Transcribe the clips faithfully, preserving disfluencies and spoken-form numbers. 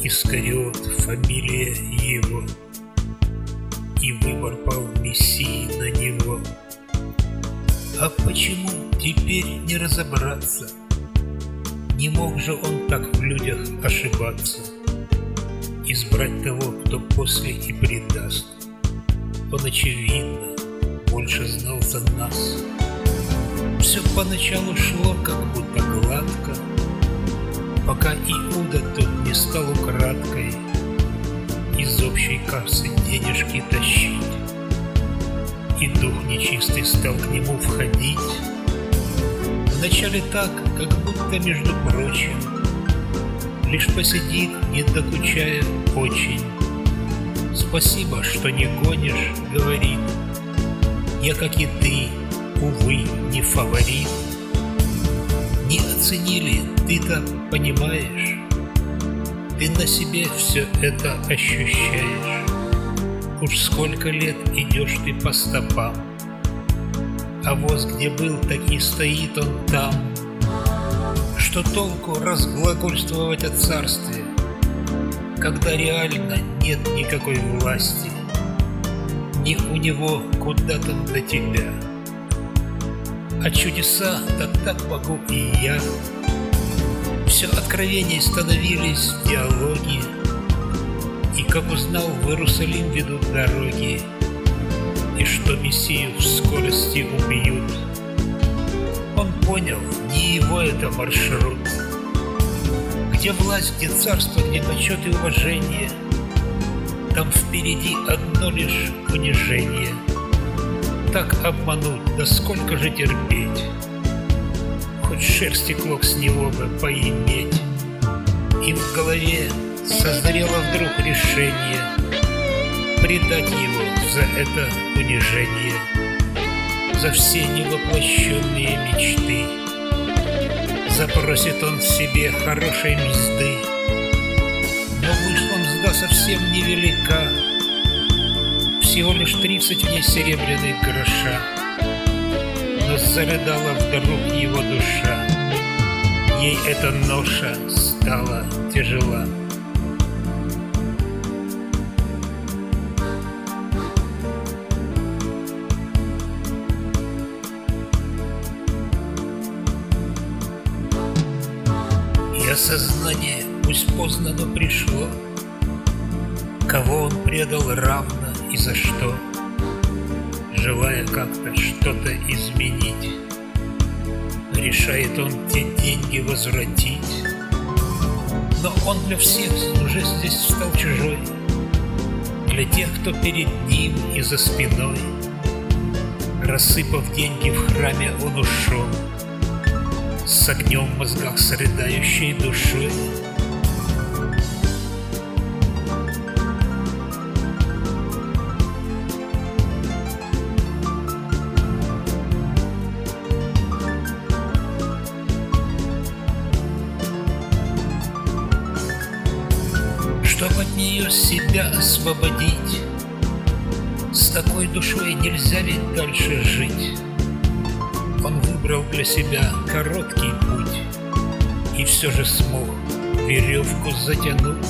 Искариот фамилия его, и выбор пал Мессии на него. А почему теперь не разобраться? Не мог же он так в людях ошибаться, избрать того, кто после и предаст. Он, очевидно, больше знал за нас. Все поначалу шло как будто гладко, пока Иуда тут не стал украдкой из общей кассы денежки тащить, и дух нечистый стал к нему входить. Вначале так, как будто, между прочим, лишь посидит, не докучая очень. «Спасибо, что не гонишь», — говорит. «Я, как и ты, увы, не фаворит». Не оценили, ты-то понимаешь, ты на себе все это ощущаешь. Уж сколько лет идешь ты по стопам, а воз где был, так и стоит он там. Что толку разглагольствовать о царстве, когда реально нет никакой власти? Не у него, куда там до тебя. А чудеса, да так могу и я. Все откровения становились в диалоге, и, как узнал, в Иерусалим ведут дороги, и что Мессию в скорости убьют. Он понял, не его это маршрут. Где власть, где царство, где почет и уважение, там впереди одно лишь унижение. Так обмануть, да сколько же терпеть? Хоть шерсти клок с него бы поиметь. И в голове созрело вдруг решение предать его за это унижение, за все невоплощенные мечты. Запросит он себе хорошей мзды, но вышла мзда совсем невелика, всего лишь тридцать в ней серебряных гроша. Но зарыдала вдруг его душа, ей эта ноша стала тяжела. И осознание, пусть поздно, но пришло, кого он предал равно и за что, желая как-то что-то изменить. Решает он те деньги возвратить, но он для всех уже здесь стал чужой, для тех, кто перед ним и за спиной. Рассыпав деньги в храме, он ушел с огнем в мозгах, с рыдающей душой. Чтоб от нее себя освободить, с такой душой нельзя ведь дальше жить. Он выбрал для себя короткий путь и все же смог веревку затянуть.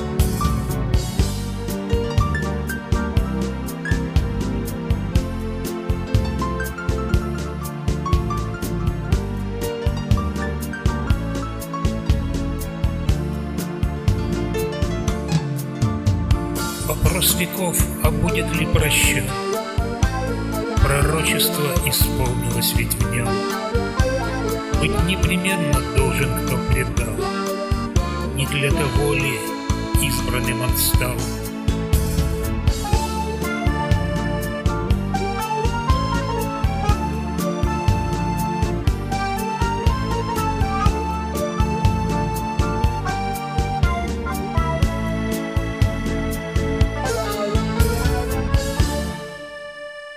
Вопрос веков, а будет ли прощен? Пророчество исполнилось ведь в нем. Быть непременно должен, кто предал. Не для того ли избранным он стал?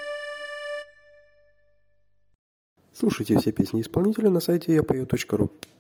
Слушайте все песни исполнителя на сайте я пою точка ру.